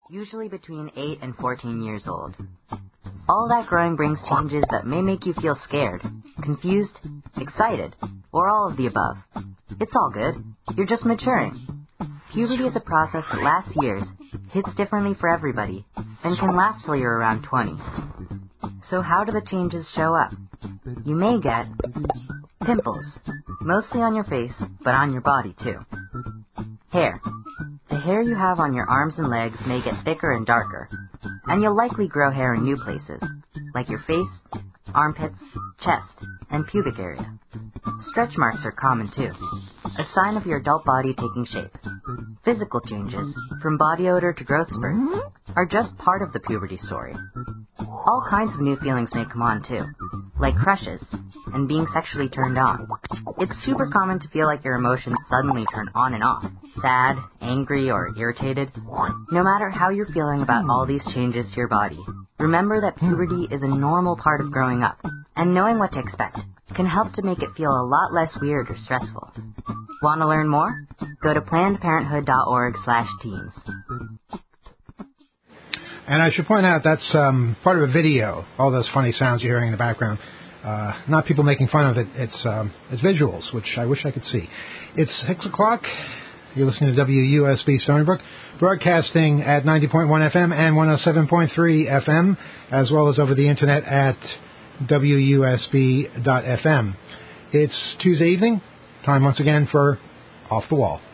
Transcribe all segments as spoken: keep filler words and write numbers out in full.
usually between eight and fourteen years old. All that growing brings changes that may make you feel scared, confused, excited, or all of the above. It's all good. You're just maturing. Puberty is a process that lasts years, hits differently for everybody, and can last till you're around twenty. So how do the changes show up? You may get pimples, mostly on your face, but on your body too. Hair. The hair you have on your arms and legs may get thicker and darker, and you'll likely grow hair in new places, like your face, armpits, chest, and pubic area. Stretch marks are common too, a sign of your adult body taking shape. Physical changes, from body odor to growth spurts, are just part of the puberty story. All kinds of new feelings may come on too, like crushes and being sexually turned on. It's super common to feel like your emotions suddenly turn on and off, sad, angry, or irritated. No matter how you're feeling about all these changes to your body, remember that puberty is a normal part of growing up, and knowing what to expect can help to make it feel a lot less weird or stressful. Want to learn more? Go to planned parenthood dot org slash teens. And I should point out that's um, part of a video, all those funny sounds you're hearing in the background. Uh, not people making fun of it, it's um, it's visuals, which I wish I could see. It's six o'clock. You're listening to W U S B Stony Brook, broadcasting at ninety point one F M and one oh seven point three F M, as well as over the internet at W U S B dot F M. It's Tuesday evening, time once again for Off the Wall.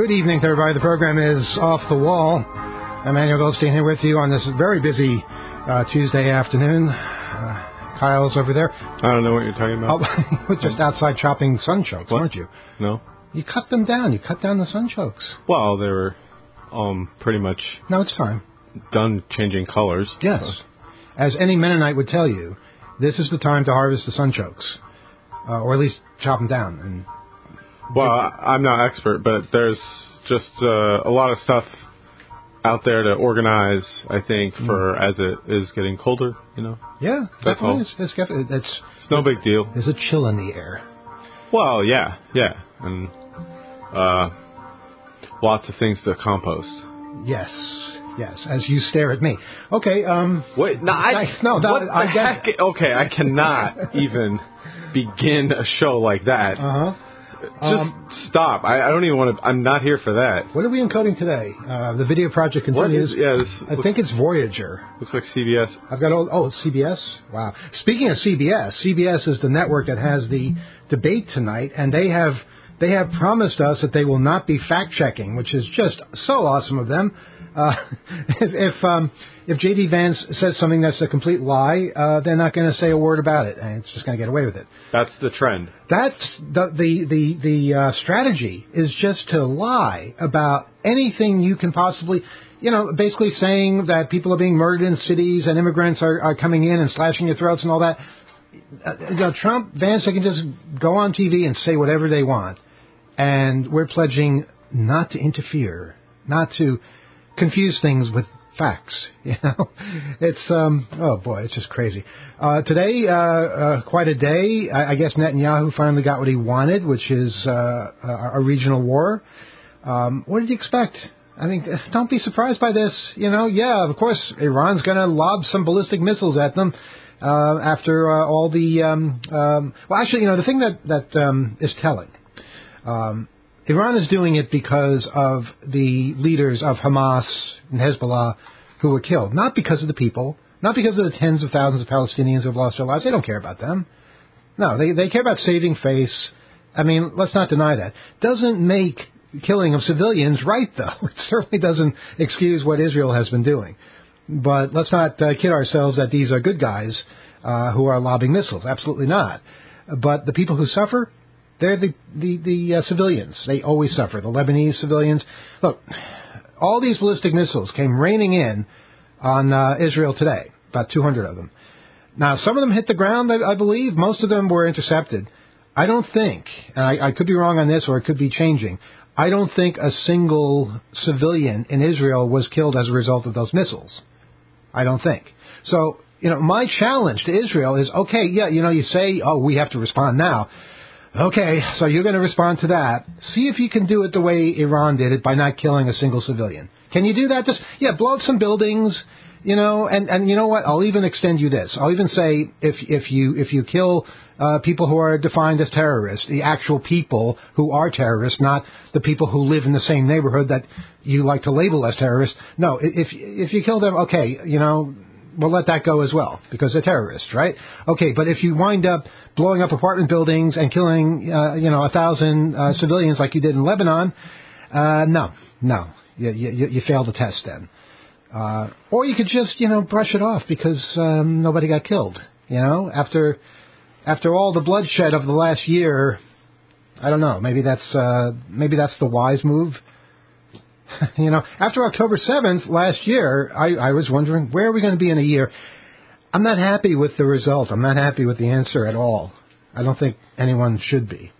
Good evening to everybody. The program is Off the Wall. Emmanuel Goldstein here with you on this very busy uh, Tuesday afternoon. Uh, Kyle's over there. I don't know what you're talking about. Oh, you were just outside chopping sunchokes, What? weren't you? No. You cut them down. You cut down the sunchokes. Well, they were um, pretty much Now it's time. done changing colors. Yes. So. As any Mennonite would tell you, this is the time to harvest the sunchokes, uh, or at least chop them down. And Well, I- I'm not expert, but there's just uh, a lot of stuff out there to organize, I think, for mm. as it is getting colder, you know? Yeah, That's all. It's, it's, it's, it's no big deal. There's a chill in the air. Well, yeah, yeah. And uh, lots of things to compost. Yes, yes, as you stare at me. Okay, um... Wait, no, I... I no, no, what I the get heck? Okay, I cannot even begin a show like that. Uh-huh. Just Um, stop. I, I don't even want to... I'm not here for that. What are we encoding today? Uh, the video project continues. What is, yeah, this I looks, think it's Voyager. looks like C B S. I've got all... Oh, it's C B S? Wow. Speaking of C B S, C B S is the network that has the debate tonight, and they have they have promised us that they will not be fact-checking, which is just so awesome of them. Uh, if if, um, if J D Vance says something that's a complete lie, uh, they're not going to say a word about it, and it's just going to get away with it. That's the trend. That's the the the, the uh, strategy is just to lie about anything you can possibly, you know, basically saying that people are being murdered in cities and immigrants are, are coming in and slashing your throats and all that. Uh, you know, Trump, Vance, they can just go on T V and say whatever they want, and we're pledging not to interfere, not to confuse things with facts. You know, it's um oh boy, it's just crazy. Uh, today, uh, uh, quite a day. I, I guess Netanyahu finally got what he wanted, which is uh, a, a regional war. Um, what did you expect? I mean, don't be surprised by this. You know, yeah, of course, Iran's going to lob some ballistic missiles at them uh, after uh, all the. Um, um, well, actually, you know, the thing that that um, is telling. Um, Iran is doing it because of the leaders of Hamas and Hezbollah who were killed. Not because of the people, not because of the tens of thousands of Palestinians who have lost their lives. They don't care about them. No, they, they care about saving face. I mean, let's not deny that. Doesn't make killing of civilians right, though. It certainly doesn't excuse what Israel has been doing. But let's not uh, kid ourselves that these are good guys uh, who are lobbing missiles. Absolutely not. But the people who suffer, they're the, the, the uh, civilians. They always suffer. The Lebanese civilians. Look, all these ballistic missiles came raining in on uh, Israel today, about two hundred of them. Now, some of them hit the ground, I, I believe. Most of them were intercepted. I don't think, and I, I could be wrong on this or it could be changing, I don't think a single civilian in Israel was killed as a result of those missiles. I don't think. So, you know, my challenge to Israel is, okay, yeah, you know, you say, oh, we have to respond now. Okay, so you're going to respond to that. See if you can do it the way Iran did it by not killing a single civilian. Can you do that? Just, yeah, blow up some buildings, you know, and, and you know what? I'll even extend you this. I'll even say if if you if you kill uh, people who are defined as terrorists, the actual people who are terrorists, not the people who live in the same neighborhood that you like to label as terrorists. No, if if you kill them, okay, you know, we'll let that go as well, because they're terrorists, right? Okay, but if you wind up blowing up apartment buildings and killing, uh, you know, a thousand uh, civilians like you did in Lebanon, uh, no, no, you, you, you failed the test then. Uh, or you could just, you know, brush it off because um, nobody got killed, you know? After after all the bloodshed of the last year, I don't know, maybe that's uh, maybe that's the wise move. You know, after October seventh last year, I, I was wondering, where are we going to be in a year? I'm not happy with the result. I'm not happy with the answer at all. I don't think anyone should be.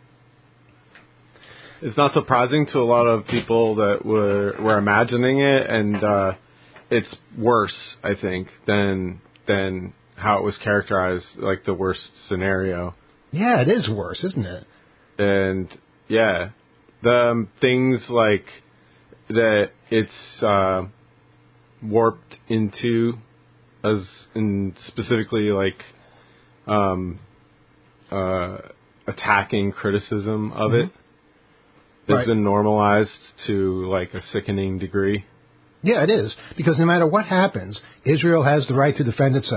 It's not surprising to a lot of people that were were imagining it, and uh, it's worse, I think, than than how it was characterized, like the worst scenario. Yeah, it is worse, isn't it? And, yeah, the um, things like that it's uh, warped into, as in specifically like um, uh, attacking criticism of mm-hmm. it, has right. been normalized to like a sickening degree. Yeah, it is, because no matter what happens, Israel has the right to defend itself.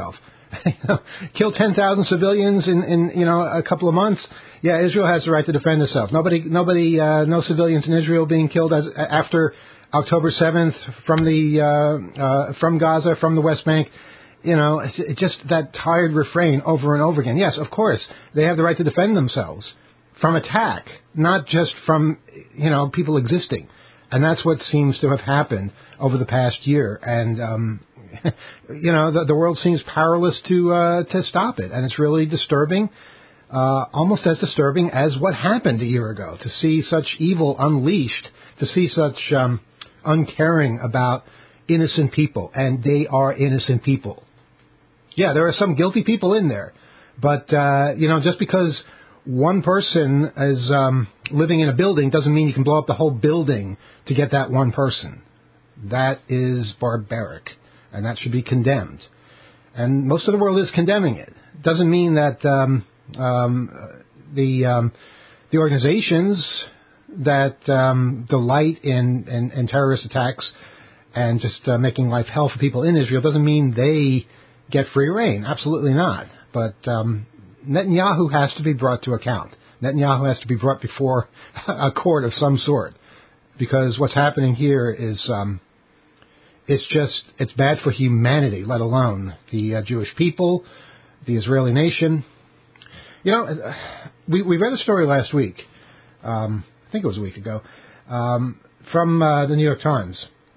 kill ten thousand civilians in, in, you know, a couple of months. Yeah, Israel has the right to defend itself. Nobody, nobody, uh, no civilians in Israel being killed as, after October seventh from the, uh, uh, from Gaza, from the West Bank. You know, it's, it's just that tired refrain over and over again. Yes, of course, they have the right to defend themselves from attack, not just from, you know, people existing. And that's what seems to have happened over the past year. And, um, you know, the, the world seems powerless to, uh, to stop it. And it's really disturbing, uh, almost as disturbing as what happened a year ago, to see such evil unleashed, to see such, um, uncaring about innocent people. And they are innocent people. Yeah, there are some guilty people in there. But, uh, you know, just because one person is um, living in a building doesn't mean you can blow up the whole building to get that one person. That is barbaric, and that should be condemned. And most of the world is condemning it. Doesn't mean that um, um, the um, the organizations that um, delight in, in, in terrorist attacks and just uh, making life hell for people in Israel doesn't mean they get free rein. Absolutely not. But um, Netanyahu has to be brought to account. Netanyahu has to be brought before a court of some sort, because what's happening here is um, it's just it's bad for humanity, let alone the uh, Jewish people, the Israeli nation. You know, we we read a story last week. Um, I think it was a week ago, um, from uh, the New York Times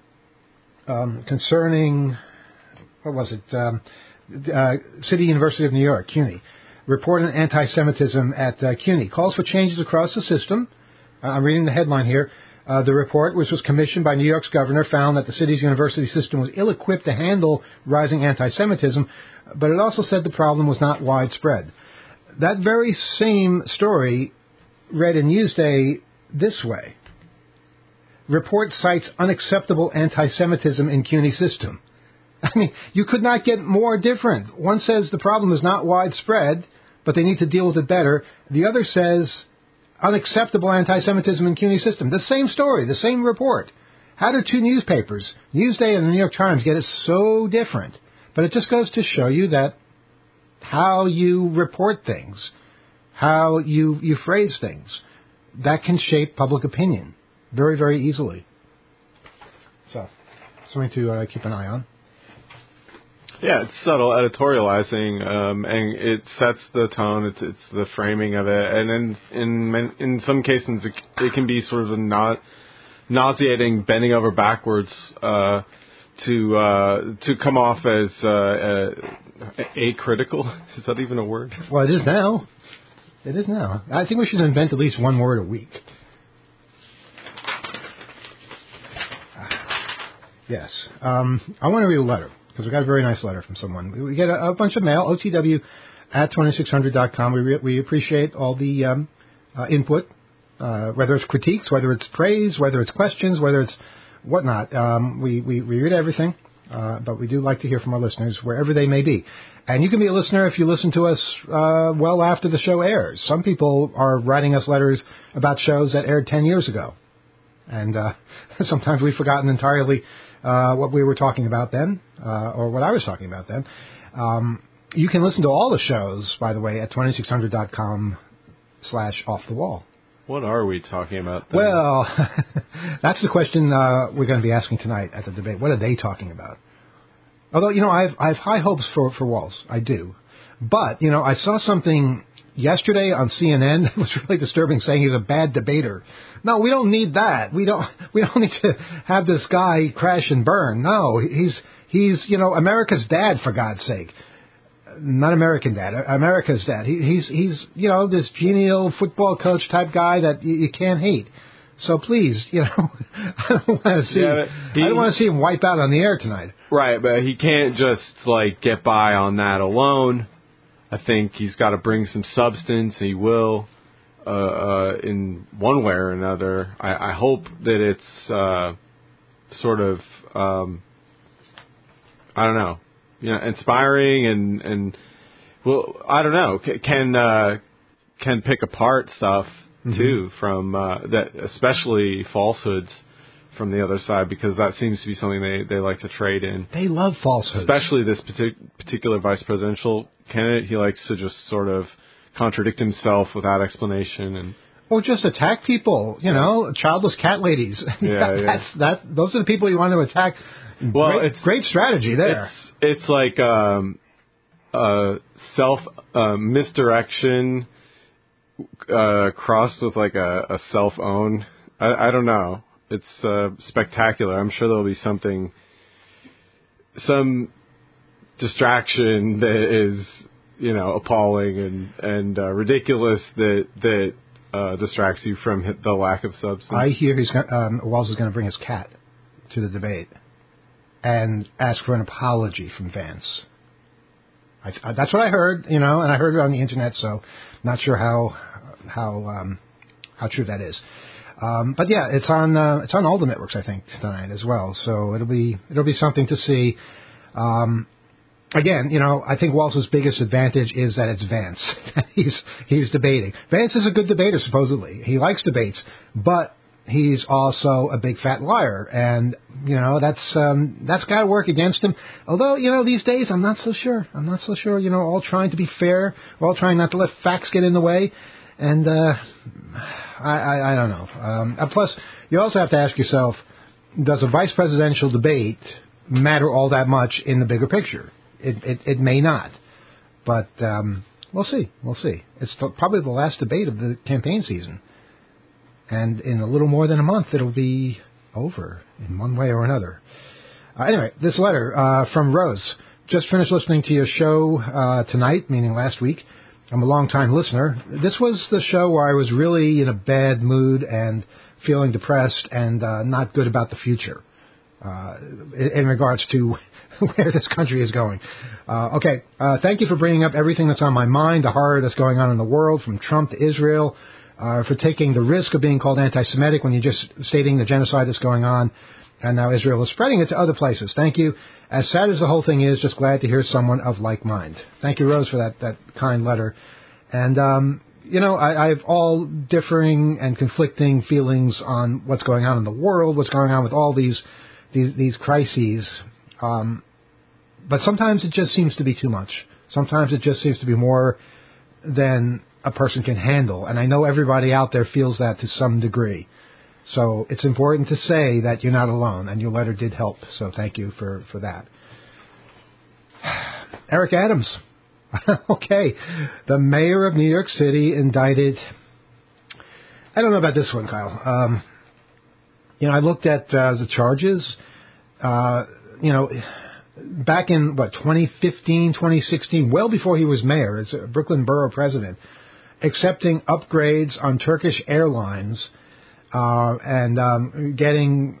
um, concerning what was it? Um, uh, City University of New York, CUNY. Report on anti-Semitism at uh, CUNY. Calls for changes across the system. Uh, I'm reading the headline here. Uh, the report, which was commissioned by New York's governor, found that the city's university system was ill-equipped to handle rising anti-Semitism, but it also said the problem was not widespread. That very same story read in Newsday this way. Report cites unacceptable anti-Semitism in CUNY system. I mean, you could not get more different. One says the problem is not widespread, but they need to deal with it better. The other says unacceptable anti-Semitism in CUNY system. The same story, the same report. How do two newspapers, Newsday and the New York Times, get it so different? But it just goes to show you that how you report things, how you, you phrase things, that can shape public opinion very, very easily. So, something to uh, keep an eye on. Yeah, it's subtle editorializing, um, and it sets the tone. It's it's the framing of it, and in in in some cases it, it can be sort of a not nauseating, bending over backwards uh, to uh, to come off as uh, uh, acritical. Is that even a word? Well, it is now. It is now. I think we should invent at least one word a week. Yes. Um, I want to read a letter, because we got a very nice letter from someone. We get a, a bunch of mail, O T W at twenty-six hundred dot com. We, re- we appreciate all the um, uh, input, uh, whether it's critiques, whether it's praise, whether it's questions, whether it's whatnot. Um, we, we, we read everything, uh, but we do like to hear from our listeners, wherever they may be. And you can be a listener if you listen to us uh, well after the show airs. Some people are writing us letters about shows that aired ten years ago. And uh, sometimes we've forgotten entirely Uh, what we were talking about then, uh, or what I was talking about then. Um, you can listen to all the shows, by the way, at twenty-six hundred dot com slash off the wall. What are we talking about then? Well, that's the question uh, we're going to be asking tonight at the debate. What are they talking about? Although, you know, I have, I have high hopes for, for Walz. I do. But, you know, I saw something yesterday on C N N that was really disturbing, saying he's a bad debater. No, we don't need that. We don't. We don't need to have this guy crash and burn. No, he's he's you know America's dad, for God's sake. Not American dad. America's dad. He, he's he's you know this genial football coach type guy that you, you can't hate. So please, you know, I don't want to see. Yeah, he, I don't want to see him wipe out on the air tonight. Right, but he can't just like get by on that alone. I think he's got to bring some substance. He will. Uh, uh, in one way or another, I, I hope that it's uh, sort of, um, I don't know, you know, inspiring and, and well, I don't know, can uh, can pick apart stuff mm-hmm. too from uh, that, especially falsehoods from the other side, because that seems to be something they, they like to trade in. They love falsehoods. Especially this partic- particular vice presidential candidate. He likes to just sort of contradict himself without explanation. And or just attack people, you know, childless cat ladies. Yeah, that, yeah. That's, that, those are the people you want to attack. Well, great, it's, great strategy there. It's, it's like um, uh, self uh, misdirection uh, crossed with like a, a self-own. I, I don't know. It's uh, spectacular. I'm sure there'll be something, some distraction that is, you know, appalling and and uh, ridiculous that that uh, distracts you from the lack of substance. I hear he's got, um, Walz is going to bring his cat to the debate and ask for an apology from Vance. I, I, that's what I heard, you know, and I heard it on the internet, so not sure how how um, how true that is. Um, but yeah, it's on uh, it's on all the networks, I think, tonight as well. So it'll be it'll be something to see. Um, again, you know, I think Walz's biggest advantage is that it's Vance. he's he's debating. Vance is a good debater, supposedly. He likes debates, but he's also a big fat liar, and you know that's um, that's got to work against him. Although you know these days, I'm not so sure. I'm not so sure. You know, all trying to be fair, we're all trying not to let facts get in the way. And uh, I, I, I don't know. Um, and plus, you also have to ask yourself, does a vice presidential debate matter all that much in the bigger picture? It, it, it may not. But um, we'll see. We'll see. It's probably the last debate of the campaign season. And in a little more than a month, it'll be over in one way or another. Uh, anyway, this letter uh, from Rose. Just finished listening to your show uh, tonight, meaning last week. I'm a long-time listener. This was the show where I was really in a bad mood and feeling depressed and uh, not good about the future uh, in, in regards to where this country is going. Uh, okay, uh, thank you for bringing up everything that's on my mind, the horror that's going on in the world, from Trump to Israel, uh, for taking the risk of being called anti-Semitic when you're just stating the genocide that's going on, and now Israel is spreading it to other places. Thank you. As sad as the whole thing is, just glad to hear someone of like mind. Thank you, Rose, for that, that kind letter. And, um, you know, I, I have all differing and conflicting feelings on what's going on in the world, what's going on with all these these, these crises. Um, but sometimes it just seems to be too much. Sometimes it just seems to be more than a person can handle. And I know everybody out there feels that to some degree. So it's important to say that you're not alone, and your letter did help. So thank you for, for that. Eric Adams. Okay. The mayor of New York City indicted. I don't know about this one, Kyle. Um, you know, I looked at uh, the charges. Uh, you know, back in, what, twenty fifteen, twenty sixteen, well before he was mayor, as a Brooklyn borough president, accepting upgrades on Turkish Airlines. Uh, and um, getting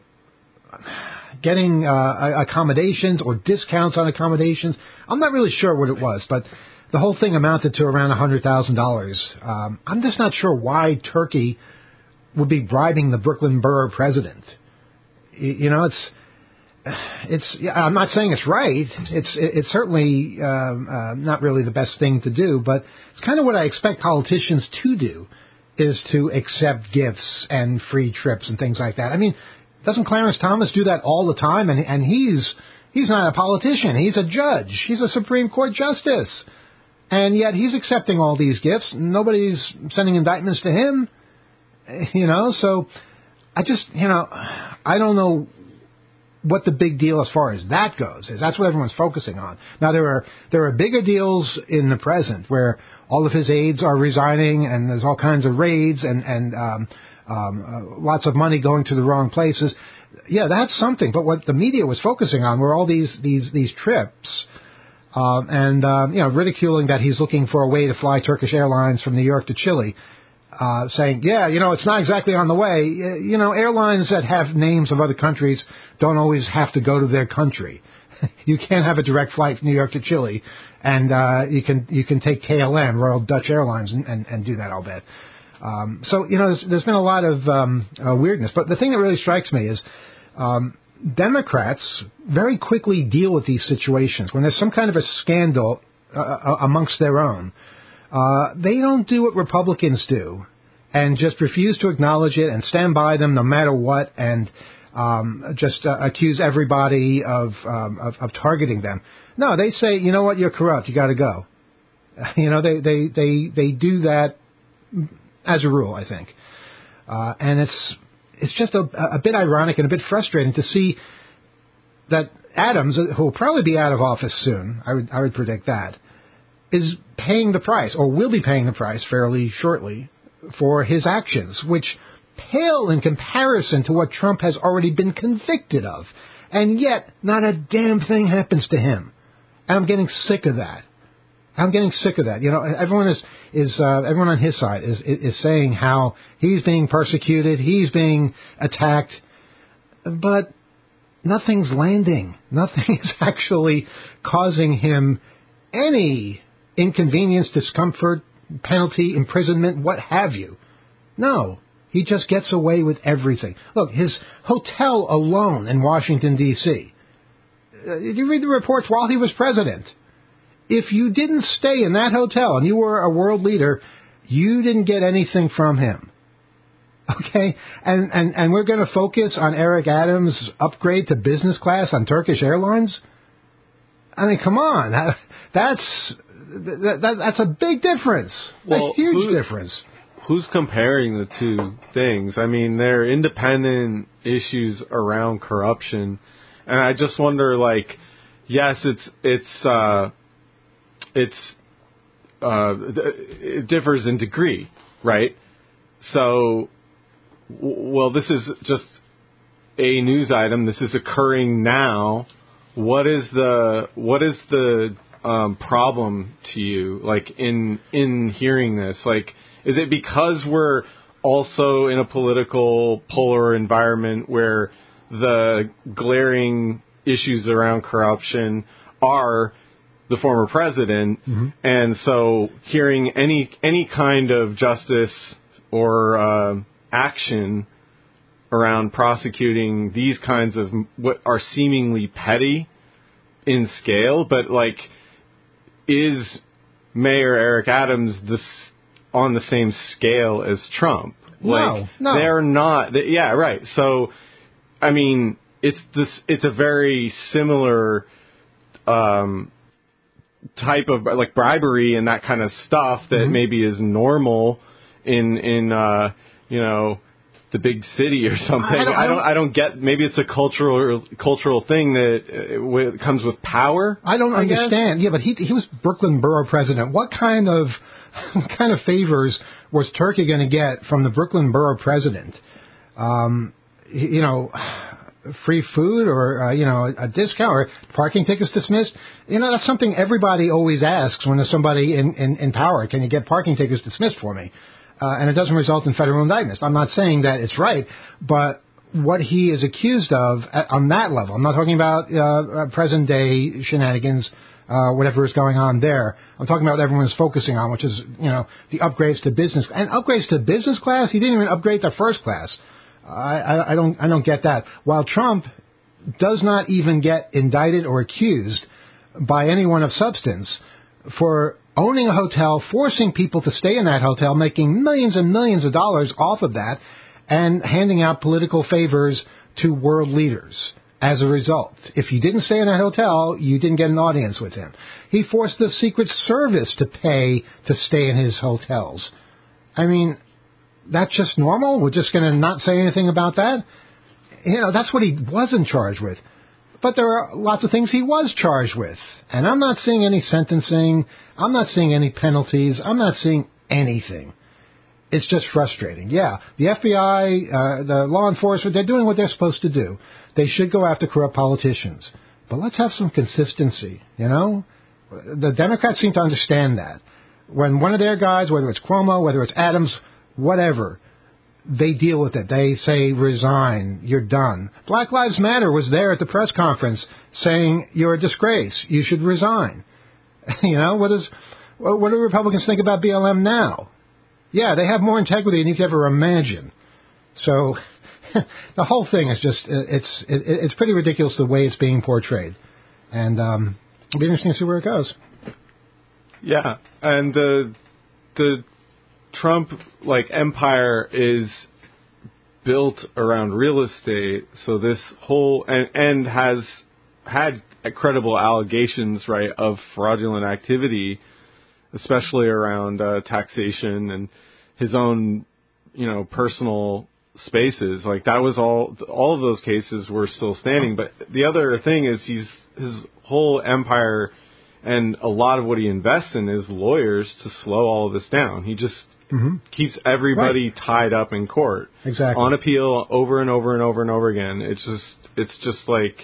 getting uh, accommodations or discounts on accommodations. I'm not really sure what it was, but the whole thing amounted to around one hundred thousand dollars. Um, I'm just not sure why Turkey would be bribing the Brooklyn borough president. You, you know, it's it's. I'm not saying it's right. It's it's certainly um, uh, not really the best thing to do, but it's kind of what I expect politicians to do. Is to accept gifts and free trips and things like that. I mean, doesn't Clarence Thomas do that all the time? And and he's he's not a politician. He's a judge. He's a Supreme Court justice. And yet he's accepting all these gifts. Nobody's sending indictments to him. You know, so I just, you know, I don't know what the big deal as far as that goes is. That's what everyone's focusing on. Now, there are there are bigger deals in the present where all of his aides are resigning and there's all kinds of raids and, and um, um, uh, lots of money going to the wrong places. Yeah, that's something. But what the media was focusing on were all these these, these trips um, and, um, you know, ridiculing that he's looking for a way to fly Turkish Airlines from New York to Chile. Uh, saying, yeah, you know, it's not exactly on the way. You know, airlines that have names of other countries don't always have to go to their country. You can't have a direct flight from New York to Chile, and uh, you can you can take K L M, Royal Dutch Airlines, and, and, and do that, I'll bet. Um, so, you know, there's, there's been a lot of um, uh, weirdness. But the thing that really strikes me is um, Democrats very quickly deal with these situations. When there's some kind of a scandal uh, amongst their own, Uh, they don't do what Republicans do and just refuse to acknowledge it and stand by them no matter what. And um, just uh, accuse everybody of, um, of of targeting them. No, they say, you know what, you're corrupt, you got to go. You know, they, they, they, they do that as a rule, I think. Uh, and it's it's just a, a bit ironic and a bit frustrating to see that Adams, who will probably be out of office soon, I would I would predict that, is paying the price, or will be paying the price fairly shortly, for his actions, which pale in comparison to what Trump has already been convicted of. And yet, not a damn thing happens to him. And I'm getting sick of that. I'm getting sick of that. You know, everyone is is uh, everyone on his side is, is is saying how he's being persecuted, he's being attacked, but nothing's landing. Nothing is actually causing him any inconvenience, discomfort, penalty, imprisonment, what have you. No, he just gets away with everything. Look, his hotel alone in Washington, D C Uh, did you read the reports while he was president? If you didn't stay in that hotel and you were a world leader, you didn't get anything from him. Okay? And and, and we're going to focus on Eric Adams' upgrade to business class on Turkish Airlines? I mean, come on. That, that's that, that, that's a big difference. Well, a huge who, difference. Who's comparing the two things? I mean, they're independent issues around corruption. And I just wonder, like, yes, it's it's uh, it's uh, it differs in degree, right? So, well, this is just a news item. This is occurring now. What is the what is the um, problem to you? Like in in hearing this, like, is it because we're also in a political polar environment where the glaring issues around corruption are the former president, mm-hmm. and so hearing any any kind of justice or uh, action around prosecuting these kinds of what are seemingly petty in scale, but like, is Mayor Eric Adams this on the same scale as Trump? Like, no, no, they're not. They, yeah, right. So, I mean, it's this. It's a very similar um, type of like bribery and that kind of stuff that mm-hmm. maybe is normal in in uh, you know, the big city or something. I don't, I don't. I don't get. Maybe it's a cultural cultural thing that uh, comes with power. I don't I understand. Guess. Yeah, but he he was Brooklyn Borough president. What kind of what kind of favors was Turkey going to get from the Brooklyn Borough president? Um, you know, free food or uh, you know, a discount or parking tickets dismissed. You know, that's something everybody always asks when there's somebody in, in, in power. Can you get parking tickets dismissed for me? Uh, and it doesn't result in federal indictment. I'm not saying that it's right, but what he is accused of at, on that level, I'm not talking about uh, present day shenanigans, uh, whatever is going on there. I'm talking about what everyone's focusing on, which is, you know, the upgrades to business and upgrades to business class. He didn't even upgrade to first class. I, I, I don't, I don't get that. While Trump does not even get indicted or accused by anyone of substance for owning a hotel, forcing people to stay in that hotel, making millions and millions of dollars off of that, and handing out political favors to world leaders as a result. If you didn't stay in that hotel, you didn't get an audience with him. He forced the Secret Service to pay to stay in his hotels. I mean, that's just normal? We're just going to not say anything about that? You know, that's what he wasn't charged with. But there are lots of things he was charged with. And I'm not seeing any sentencing. I'm not seeing any penalties. I'm not seeing anything. It's just frustrating. Yeah, the F B I, uh, the law enforcement, they're doing what they're supposed to do. They should go after corrupt politicians. But let's have some consistency, you know? The Democrats seem to understand that. When one of their guys, whether it's Cuomo, whether it's Adams, whatever, they deal with it. They say, resign, you're done. Black Lives Matter was there at the press conference saying, you're a disgrace, you should resign. You know, what, is, what do Republicans think about B L M now? Yeah, they have more integrity than you could ever imagine. So the whole thing is just, it's it, it's pretty ridiculous the way it's being portrayed. And um, it'll be interesting to see where it goes. Yeah, and the the Trump, like, empire is built around real estate. So this whole and, and has had credible allegations, right, of fraudulent activity, especially around uh, taxation and his own, you know, personal spaces. Like that was all. All of those cases were still standing. But the other thing is, he's his whole empire and a lot of what he invests in is lawyers to slow all of this down. He just mm-hmm. keeps everybody right. tied up in court, exactly, on appeal over and over and over and over again. It's just, it's just like,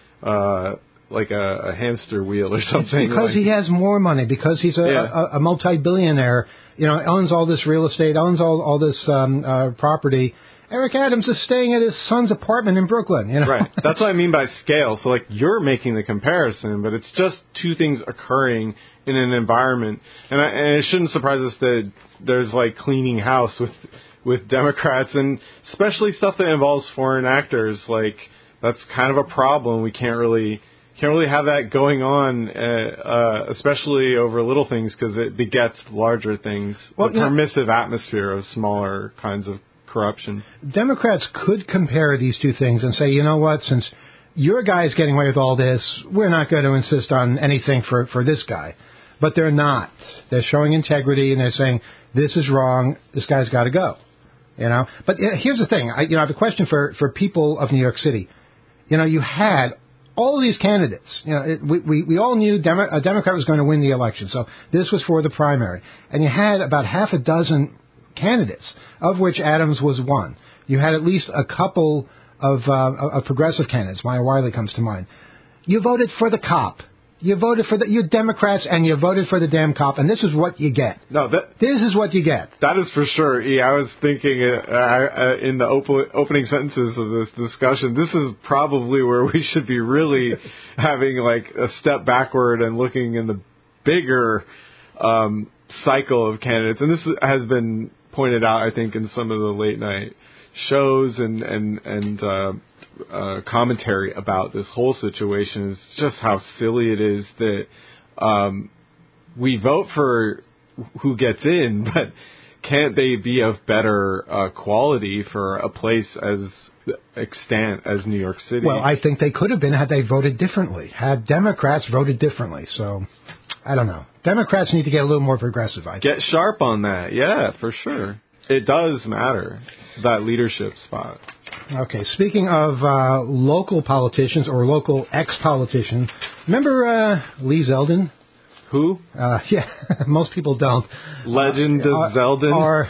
uh, like a, a hamster wheel or something. It's because like, he has more money. Because he's a, yeah. a, a multi-billionaire. You know, owns all this real estate, owns all all this um, uh, property. Eric Adams is staying at his son's apartment in Brooklyn. You know? Right. That's what I mean by scale. So, like, you're making the comparison, but it's just two things occurring in an environment. And, I, and it shouldn't surprise us that there's, like, cleaning house with with Democrats, and especially stuff that involves foreign actors. Like, that's kind of a problem. We can't really can't really have that going on, uh, uh, especially over little things, because it begets larger things. Well, the permissive know, atmosphere of smaller kinds of corruption. Democrats could compare these two things and say, you know what, since your guy is getting away with all this, we're not going to insist on anything for, for this guy. But they're not. They're showing integrity, and they're saying, this is wrong, this guy's got to go. You know. But uh, here's the thing. I, you know, I have a question for, for people of New York City. You know, you had all of these candidates. You know, it, we, we, we all knew Demo- a Democrat was going to win the election, so this was for the primary. And you had about half a dozen candidates, of which Adams was one. You had at least a couple of, uh, of progressive candidates. Maya Wiley comes to mind. You voted for the cop. You voted for the, you Democrats, and you voted for the damn cop, and this is what you get. No, that this is what you get. That is for sure. E, I was thinking uh, uh, in the op- opening sentences of this discussion, this is probably where we should be really having like a step backward and looking in the bigger um, cycle of candidates. And this has been pointed out, I think, in some of the late night shows and and and uh, uh, commentary about this whole situation, is just how silly it is that um, we vote for who gets in, but can't they be of better uh, quality for a place as extant as New York City? Well, I think they could have been had they voted differently, had Democrats voted differently. So, I don't know. Democrats need to get a little more progressive, I think. Get sharp on that, yeah, for sure. It does matter, that leadership spot. Okay, speaking of uh, local politicians or local ex-politicians, remember uh, Lee Zeldin? Who? Uh, yeah, most people don't. Legend uh, of Zeldin? Or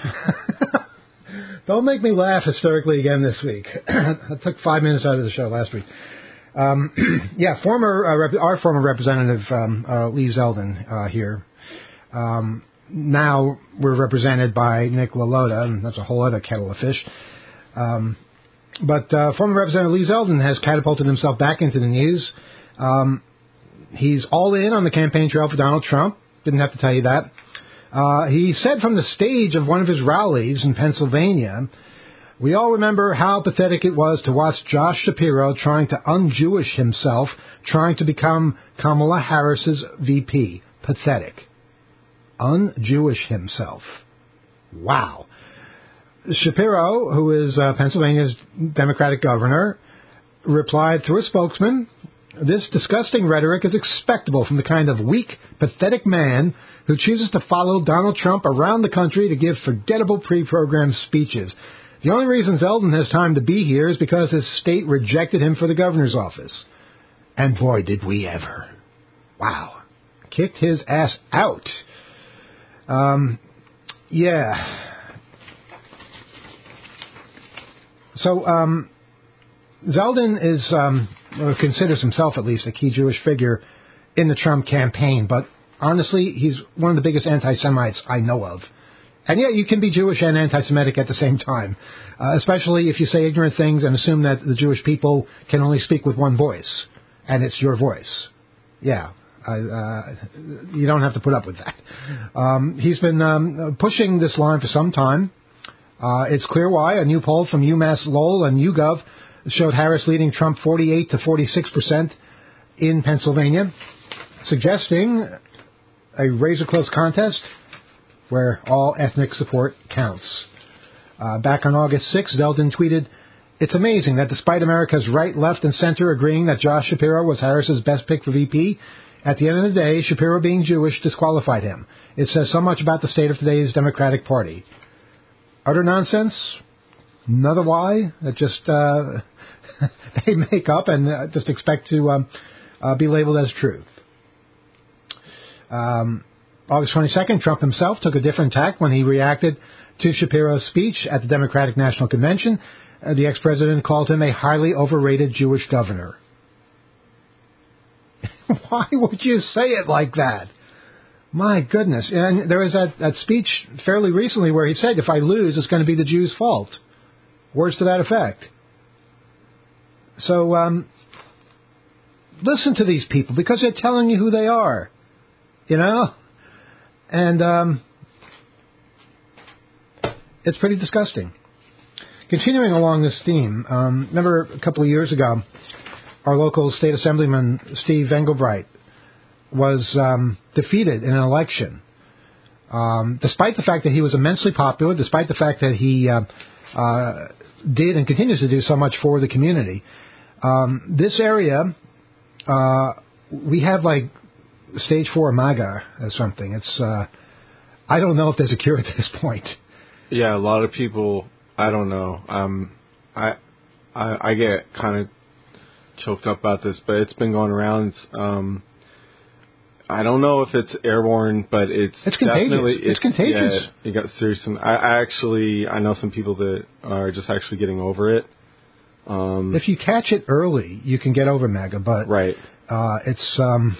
don't make me laugh hysterically again this week. I took five minutes out of the show last week. Um, yeah, former uh, rep- our former representative um, uh, Lee Zeldin uh, here. Um, now we're represented by Nick LaLota, and that's a whole other kettle of fish. Um, but uh, former Representative Lee Zeldin has catapulted himself back into the news. Um, he's all in on the campaign trail for Donald Trump. Didn't have to tell you that. Uh, he said from the stage of one of his rallies in Pennsylvania, "We all remember how pathetic it was to watch Josh Shapiro trying to un-Jewish himself, trying to become Kamala Harris's V P. Pathetic. Un-Jewish himself." Wow. Shapiro, who is uh, Pennsylvania's Democratic governor, replied through a spokesman, "This disgusting rhetoric is expectable from the kind of weak, pathetic man who chooses to follow Donald Trump around the country to give forgettable pre-programmed speeches. The only reason Zeldin has time to be here is because his state rejected him for the governor's office. And boy, did we ever. Wow. Kicked his ass out." Um, yeah. So, um, Zeldin is, um, or considers himself at least a key Jewish figure in the Trump campaign, but honestly, he's one of the biggest anti-Semites I know of. And yet, you can be Jewish and anti-Semitic at the same time, uh, especially if you say ignorant things and assume that the Jewish people can only speak with one voice, and it's your voice. Yeah, uh, uh, you don't have to put up with that. Um, he's been um, pushing this line for some time. Uh, it's clear why. A new poll from UMass Lowell and YouGov showed Harris leading Trump forty-eight to forty-six percent in Pennsylvania, suggesting a razor-close contest where all ethnic support counts. Uh, back on August sixth, Zeldin tweeted, "It's amazing that despite America's right, left, and center agreeing that Josh Shapiro was Harris's best pick for V P, at the end of the day, Shapiro being Jewish disqualified him. It says so much about the state of today's Democratic Party." Utter nonsense. Another lie that just uh, they make up and uh, just expect to um, uh, be labeled as truth. Um, August twenty-second, Trump himself took a different tack when he reacted to Shapiro's speech at the Democratic National Convention. Uh, the ex-president called him a highly overrated Jewish governor. Why would you say it like that? My goodness. And there was that, that speech fairly recently where he said, if I lose, it's going to be the Jews' fault. Words to that effect. So, um, listen to these people because they're telling you who they are. You know? And um, it's pretty disgusting. Continuing along this theme, um, remember a couple of years ago, our local state assemblyman, Steve Engelbright, was um, defeated in an election. Um, despite the fact that he was immensely popular, despite the fact that he uh, uh, did and continues to do so much for the community, um, this area, uh, we have like stage four MAGA or something. It's uh, I don't know if there's a cure at this point. Yeah, a lot of people, I don't know. Um, I, I I get kind of choked up about this, but it's been going around. Um, I don't know if it's airborne, but it's, it's contagious. definitely It's, it's contagious. Yeah, you got serious. I, I actually I know some people that are just actually getting over it. Um, if you catch it early, you can get over MAGA, but right. uh, it's um,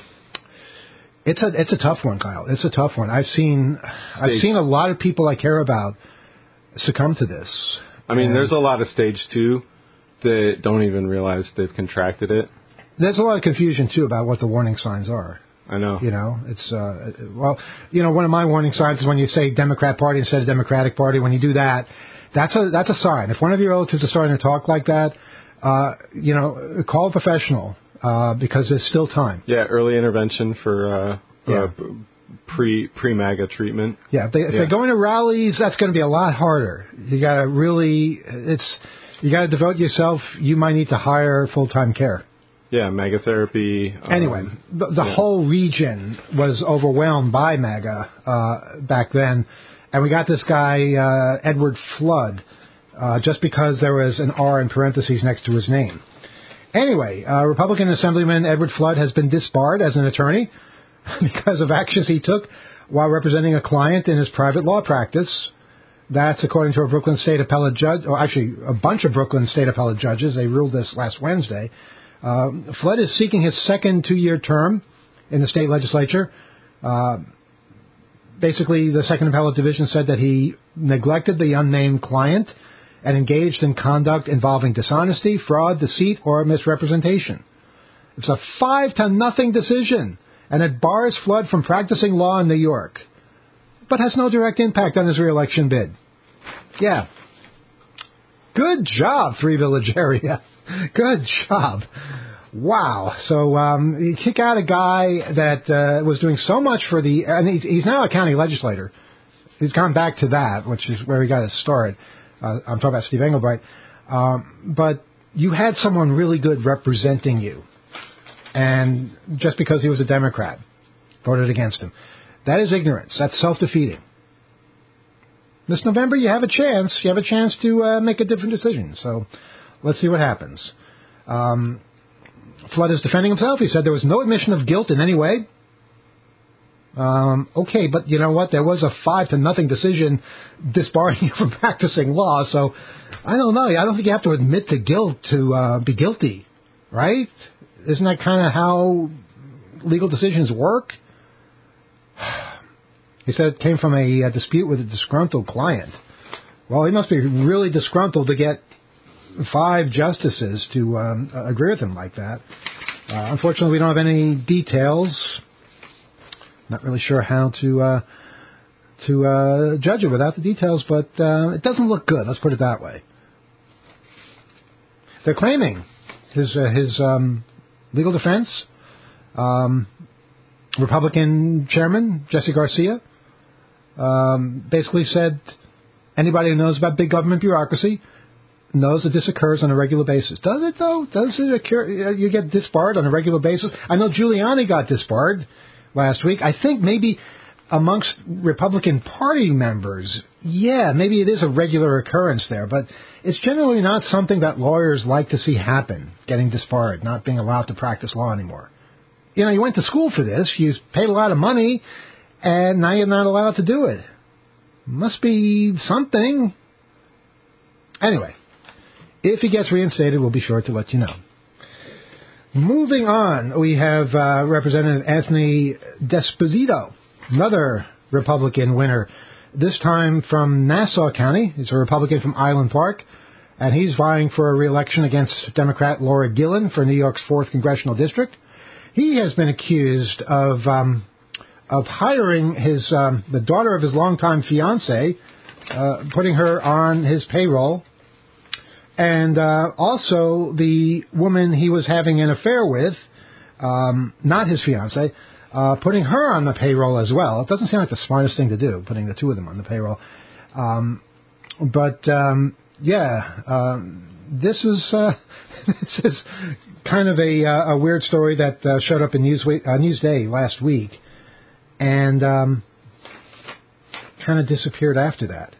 it's a it's a tough one, Kyle. It's a tough one. I've seen I've Stage. seen a lot of people I care about succumb to this. I mean, and there's a lot of stage two that don't even realize they've contracted it. There's a lot of confusion too about what the warning signs are. I know. You know, it's, uh, well, you know, one of my warning signs is when you say Democrat Party instead of Democratic Party. When you do that, that's a, that's a sign. If one of your relatives is starting to talk like that, uh, you know, call a professional, uh, because there's still time. Yeah, early intervention for, uh, yeah. uh pre, pre-MAGA treatment. Yeah, if, they, if yeah. they're going to rallies, that's going to be a lot harder. You gotta really, it's, you gotta devote yourself, you might need to hire full-time care. Yeah, MAGA therapy. Um, anyway, the, the yeah. whole region was overwhelmed by MAGA uh, back then, and we got this guy uh, Edward Flood, uh, just because there was an R in parentheses next to his name. Anyway, uh, Republican Assemblyman Edward Flood has been disbarred as an attorney because of actions he took while representing a client in his private law practice. That's according to a Brooklyn State Appellate judge, or actually a bunch of Brooklyn State Appellate judges. They ruled this last Wednesday. Uh, Flood is seeking his second two-year term in the state legislature. Uh, basically, the Second Appellate Division said that he neglected the unnamed client and engaged in conduct involving dishonesty, fraud, deceit, or misrepresentation. It's a five to nothing decision, and it bars Flood from practicing law in New York, but has no direct impact on his re-election bid. Yeah. Good job, Three Village area. Good job. Wow. So um, you kick out a guy that uh, was doing so much for the... And he's, he's now a county legislator. He's gone back to that, which is where he got his start. Uh, I'm talking about Steve Engelbright. Um, but you had someone really good representing you. And just because he was a Democrat, voted against him. That is ignorance. That's self-defeating. This November, you have a chance. You have a chance to uh, make a different decision. So let's see what happens. Um, Flood is defending himself. He said there was no admission of guilt in any way. Um, okay, but you know what? There was a five to nothing decision disbarring you from practicing law. So I don't know. I don't think you have to admit to guilt to uh, be guilty, right? Isn't that kind of how legal decisions work? He said it came from a, a dispute with a disgruntled client. Well, he must be really disgruntled to get five justices to um, agree with him like that. Uh, unfortunately, we don't have any details. Not really sure how to uh, to uh, judge it without the details, but uh, it doesn't look good. Let's put it that way. They're claiming his uh, his um, legal defense. Um, Republican chairman Jesse Garcia um, basically said Anybody who knows about big government bureaucracy knows that this occurs on a regular basis. Does it, though? Does it occur? You get disbarred on a regular basis? I know Giuliani got disbarred last week. I think maybe amongst Republican Party members, yeah, maybe it is a regular occurrence there, but it's generally not something that lawyers like to see happen, getting disbarred, not being allowed to practice law anymore. You know, you went to school for this, you paid a lot of money, and now you're not allowed to do it. Must be something. Anyway, if he gets reinstated, we'll be sure to let you know. Moving on, we have uh, Representative Anthony D'Esposito, another Republican winner, this time from Nassau County. He's a Republican from Island Park, and he's vying for a re-election against Democrat Laura Gillen for New York's fourth Congressional District. He has been accused of um, of hiring his um, the daughter of his longtime fiancé, uh, putting her on his payroll, and uh, also the woman he was having an affair with, um, not his fiancée, uh, putting her on the payroll as well. It doesn't seem like the smartest thing to do, putting the two of them on the payroll. Um, but um, yeah, um, this is uh, this is kind of a, uh, a weird story that uh, showed up in Newsweek, uh, Newsday last week, and um, kind of disappeared after that.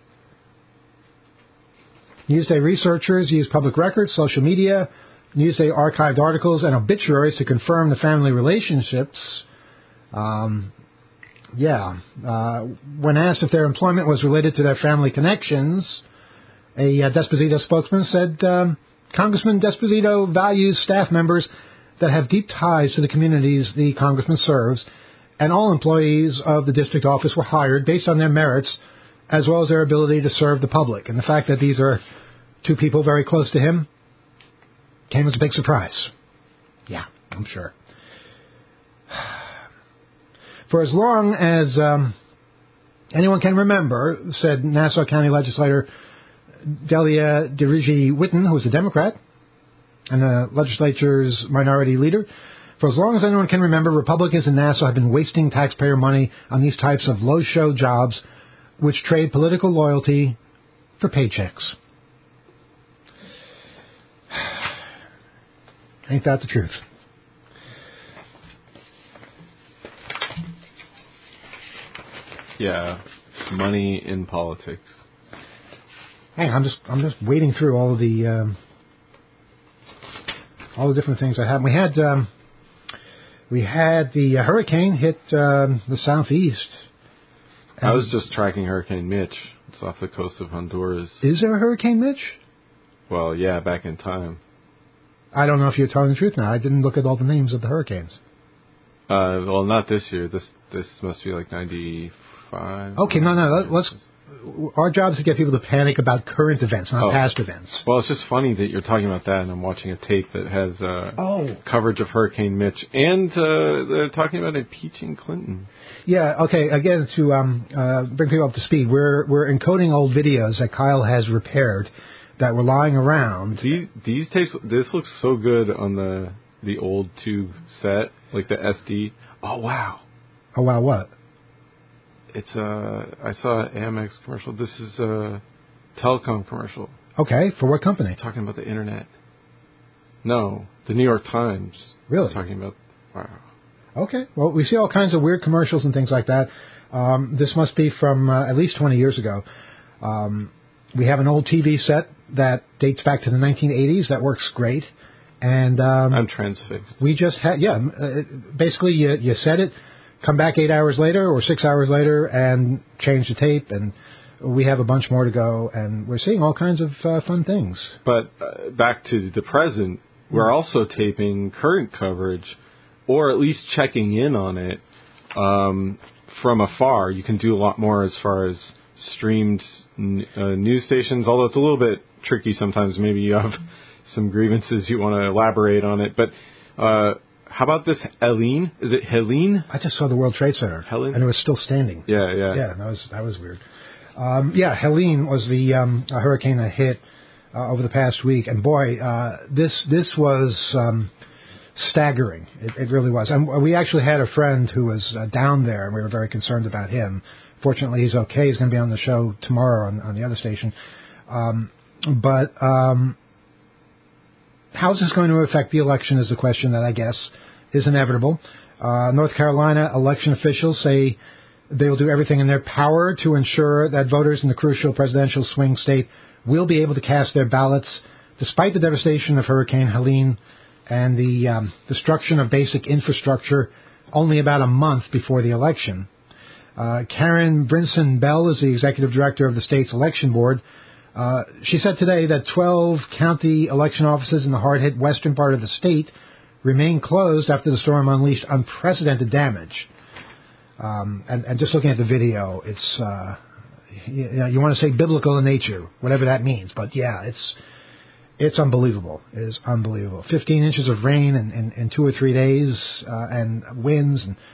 Newsday researchers used public records, social media, Newsday archived articles, and obituaries to confirm the family relationships. Um, yeah. Uh, when asked if their employment was related to their family connections, a uh, D'Esposito spokesman said, um, Congressman D'Esposito values staff members that have deep ties to the communities the congressman serves, and all employees of the district office were hired based on their merits as well as their ability to serve the public. And the fact that these are two people very close to him came as a big surprise. Yeah, I'm sure. For as long as um, anyone can remember, said Nassau County legislator Delia Dirigi-Whitten, who is a Democrat and the legislature's minority leader, for as long as anyone can remember, Republicans in Nassau have been wasting taxpayer money on these types of low-show jobs which trade political loyalty for paychecks. Ain't that the truth? Yeah, money in politics. Hey, I'm just I'm just wading through all of the um, all the different things I have. We had um, we had the uh, hurricane hit um, the southeast. I was just tracking Hurricane Mitch. It's off the coast of Honduras. Is there a Hurricane Mitch? Well, yeah, back in time. I don't know if you're telling the truth now. I didn't look at all the names of the hurricanes. Uh, well, not this year. This this must be like ninety-five. Okay, no, no. Let's. Our job is to get people to panic about current events, not oh. past events. Well, it's just funny that you're talking about that, and I'm watching a tape that has uh, oh. coverage of Hurricane Mitch, and uh, they're talking about impeaching Clinton. Yeah. Okay. Again, to um, uh, bring people up to speed, we're we're encoding old videos that Kyle has repaired that were lying around. These these tapes. This looks so good on the the old tube set, like the S D. Oh wow. Oh wow. What? It's uh I saw an Amex commercial. This is a telecom commercial. Okay, for what company? Talking about the internet. No, the New York Times. Really? Talking about, wow. Okay, well, we see all kinds of weird commercials and things like that. Um, this must be from uh, at least twenty years ago. Um, we have an old T V set that dates back to the nineteen eighties that works great. And um, I'm transfixed. We just had, yeah, uh, basically you, you set it, come back eight hours later or six hours later and change the tape, and we have a bunch more to go, and we're seeing all kinds of uh, fun things. But uh, back to the present, we're also taping current coverage, or at least checking in on it um, from afar. You can do a lot more as far as streamed n- uh, news stations, although it's a little bit tricky sometimes. Maybe you have some grievances you want to elaborate on it, but uh, how about this Helene? Is it Helene? I just saw the World Trade Center, Helen? and it was still standing. Yeah, yeah. Yeah, that was that was weird. Um, yeah, Helene was the um, a hurricane that hit uh, over the past week, and boy, uh, this this was um, staggering. It, it really was. And we actually had a friend who was uh, down there, and we were very concerned about him fortunately, he's okay. He's going to be on the show tomorrow on, on the other station. Um, but um, how is this going to affect the election is the question that I guess is inevitable. Uh, North Carolina election officials say they will do everything in their power to ensure that voters in the crucial presidential swing state will be able to cast their ballots despite the devastation of Hurricane Helene and the um, destruction of basic infrastructure only about a month before the election. Uh, Karen Brinson Bell is the executive director of the state's election board. Uh, she said today that twelve county election offices in the hard-hit western part of the state remain closed after the storm unleashed unprecedented damage. Um, and, and just looking at the video, it's, uh, you, you know, you want to say biblical in nature, whatever that means. But yeah, it's, it's unbelievable. It is unbelievable. fifteen inches of rain in, in, in two or three days, uh, and winds. And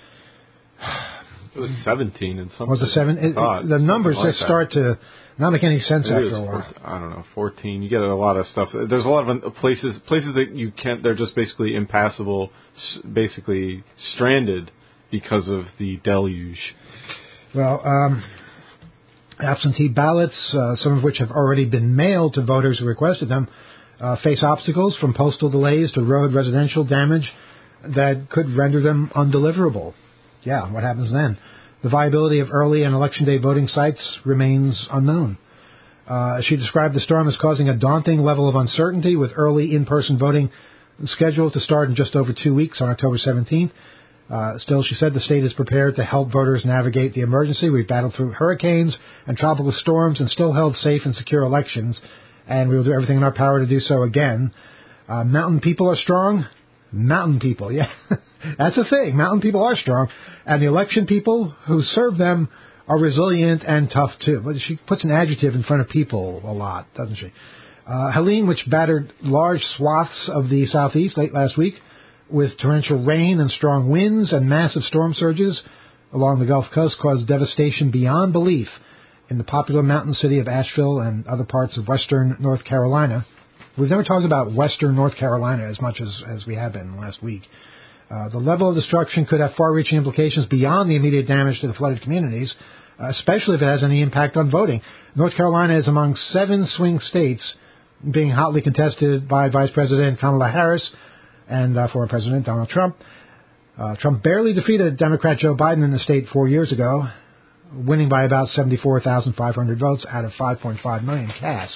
it was seventeen and something. Was it seven? It, it, the numbers like just that. start to not make any sense it after is, a while. I don't know, fourteen. You get a lot of stuff. There's a lot of places, places that you can't, they're just basically impassable, basically stranded because of the deluge. Well, um, absentee ballots, uh, some of which have already been mailed to voters who requested them, uh, face obstacles from postal delays to road residential damage that could render them undeliverable. Yeah, what happens then? The viability of early and election day voting sites remains unknown. Uh, she described the storm as causing a daunting level of uncertainty, with early in-person voting scheduled to start in just over two weeks on October seventeenth. Uh, still, she said the state is prepared to help voters navigate the emergency. We've battled through hurricanes and tropical storms and still held safe and secure elections, and we will do everything in our power to do so again. Uh, mountain people are strong. Mountain people, yeah. That's a thing. Mountain people are strong. And the election people who serve them are resilient and tough, too. But she puts an adjective in front of people a lot, doesn't she? Uh, Helene, which battered large swaths of the southeast late last week, with torrential rain and strong winds and massive storm surges along the Gulf Coast, caused devastation beyond belief in the popular mountain city of Asheville and other parts of western North Carolina. We've never talked about western North Carolina as much as, as we have been last week. Uh, the level of destruction could have far-reaching implications beyond the immediate damage to the flooded communities, uh, especially if it has any impact on voting. North Carolina is among seven swing states being hotly contested by Vice President Kamala Harris and uh, former President Donald Trump. Uh, Trump barely defeated Democrat Joe Biden in the state four years ago, winning by about seventy-four thousand five hundred votes out of five point five million cast.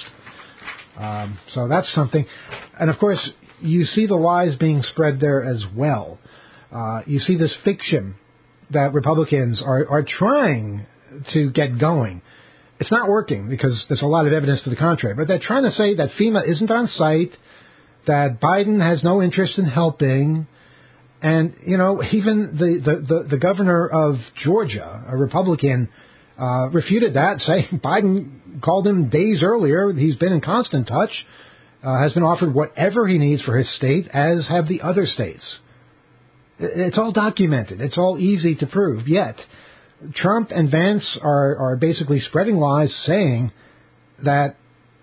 Um, so that's something. And, of course, you see the lies being spread there as well. Uh, you see this fiction that Republicans are, are trying to get going. It's not working because there's a lot of evidence to the contrary. But they're trying to say that FEMA isn't on site, that Biden has no interest in helping. And, you know, even the, the, the, the governor of Georgia, a Republican, uh, refuted that, saying Biden called him days earlier. He's been in constant touch, uh, has been offered whatever he needs for his state, as have the other states. It's all documented. It's all easy to prove. Yet, Trump and Vance are, are basically spreading lies, saying that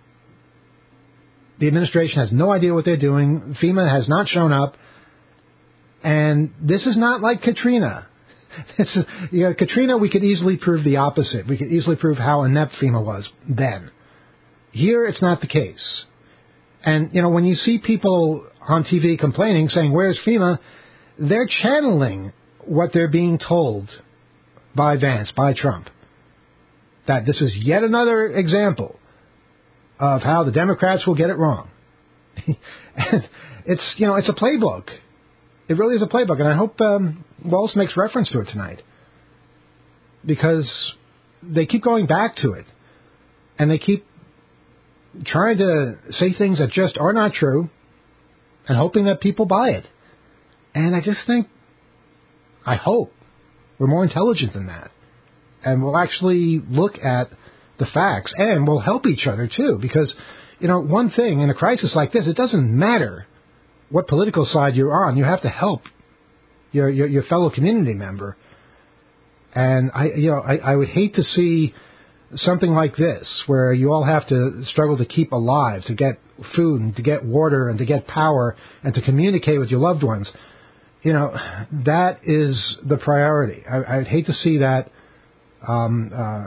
the administration has no idea what they're doing. FEMA has not shown up. And this is not like Katrina. This is, you know, Katrina, we could easily prove the opposite. We could easily prove how inept FEMA was then. Here, it's not the case. And, you know, when you see people on T V complaining, saying, where's FEMA? They're channeling what they're being told by Vance, by Trump. That this is yet another example of how the Democrats will get it wrong. And it's, you know, it's a playbook. It really is a playbook, and I hope um, Walsh makes reference to it tonight, because they keep going back to it, and they keep trying to say things that just are not true, and hoping that people buy it. And I just think, I hope, we're more intelligent than that, and we'll actually look at the facts, and we'll help each other, too, because, you know, one thing, in a crisis like this, it doesn't matter what political side you're on. You have to help your your, your fellow community member. And I, you know, I, I would hate to see something like this, where you all have to struggle to keep alive, to get food, and to get water, and to get power, and to communicate with your loved ones. You know, that is the priority. I, I'd hate to see that um, uh,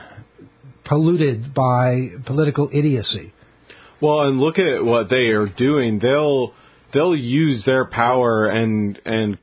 polluted by political idiocy. Well, and look at what they are doing. They'll they'll use their power and and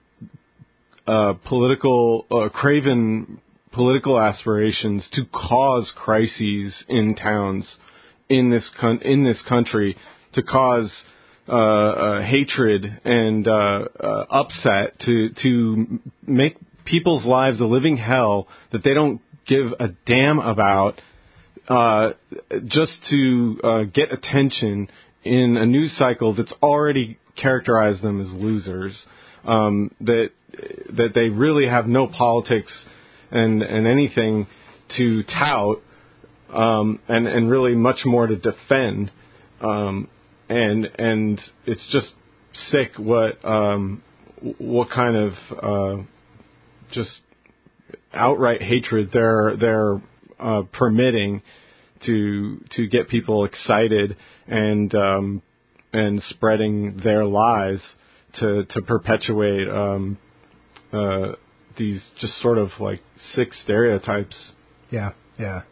uh, political uh, craven political aspirations to cause crises in towns in this con- in this country, to cause uh, uh, hatred and uh, uh, upset, to to make people's lives a living hell that they don't give a damn about, uh, just to uh, get attention in a news cycle that's already characterized them as losers. Um, that that they really have no politics and and anything to tout, um, and and really much more to defend. Um, and and it's just sick what um, what kind of uh, just outright hatred they're they're uh, permitting to to get people excited and um, and spreading their lies to to perpetuate um, uh, these just sort of like sick stereotypes. Yeah, yeah.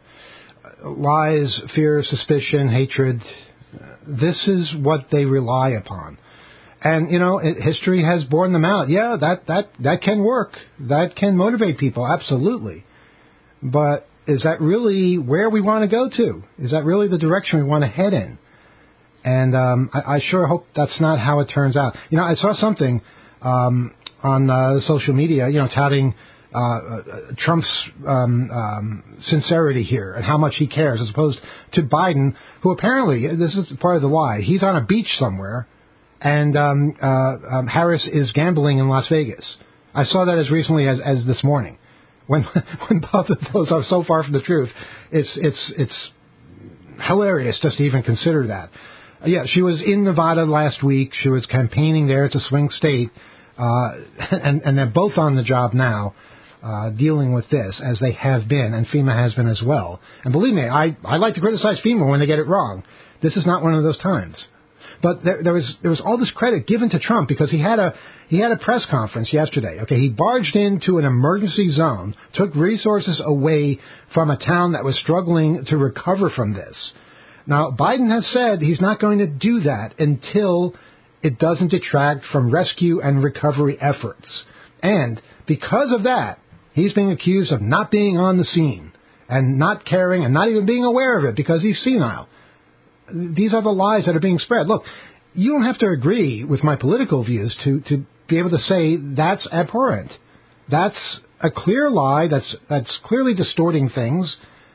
Lies, fear, suspicion, hatred. This is what they rely upon. And, you know, it, history has borne them out. Yeah, that, that, that can work. That can motivate people, absolutely. But is that really where we want to go to? Is that really the direction we want to head in? And um, I, I sure hope that's not how it turns out. You know, I saw something um, on uh, social media, you know, touting uh, uh, Trump's um, um, sincerity here and how much he cares, as opposed to Biden, who apparently, this is part of the lie, he's on a beach somewhere, and um, uh, um, Harris is gambling in Las Vegas. I saw that as recently as, as this morning. When when both of those are so far from the truth, it's it's it's hilarious just to even consider that. Yeah, she was in Nevada last week. She was campaigning there. It's a swing state. Uh, and, and they're both on the job now, uh, dealing with this, as they have been, and FEMA has been as well. And believe me, I, I like to criticize FEMA when they get it wrong. This is not one of those times. But there, there was there was all this credit given to Trump because he had a he had a press conference yesterday. Okay, he barged into an emergency zone, took resources away from a town that was struggling to recover from this. Now, Biden has said he's not going to do that until it doesn't detract from rescue and recovery efforts. And because of that, he's being accused of not being on the scene and not caring and not even being aware of it because he's senile. These are the lies that are being spread. Look, you don't have to agree with my political views to, to be able to say that's abhorrent. That's a clear lie that's that's clearly distorting things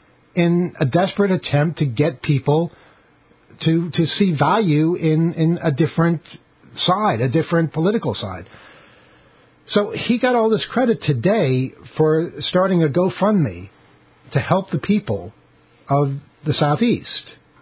in a desperate attempt to get people to to see value in, in a different side, a different political side. So he got all this credit today for starting a GoFundMe to help the people of the Southeast.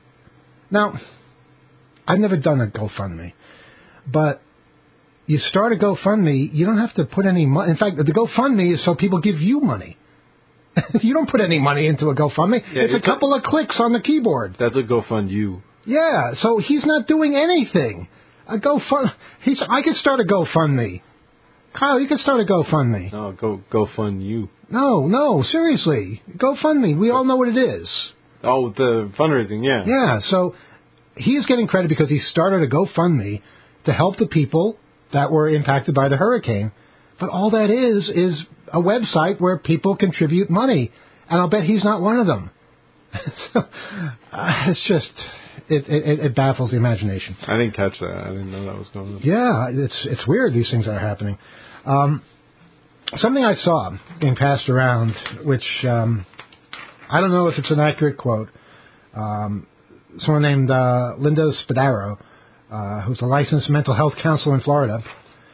Now, I've never done a GoFundMe, but you start a GoFundMe, you don't have to put any money. In fact, the GoFundMe is so people give you money. You don't put any money into a GoFundMe. Yeah, it's, it's a couple a, of clicks on the keyboard. That's a GoFund you. Yeah, so he's not doing anything. A GoFund. He's. I could start a GoFundMe. Kyle, you could start a GoFundMe. No, go GoFund you. No, no, seriously, GoFundMe. We all know what it is. Oh, the fundraising, yeah. Yeah, so he's getting credit because he started a GoFundMe to help the people that were impacted by the hurricane. But all that is is a website where people contribute money, and I'll bet he's not one of them. So, uh, it's just, it, it, it baffles the imagination. I didn't catch that. I didn't know that was going on. Yeah, it's it's weird, these things that are happening. Um, something I saw being passed around, which um, I don't know if it's an accurate quote. Um, someone named uh, Linda Spadaro, uh, who's a licensed mental health counselor in Florida,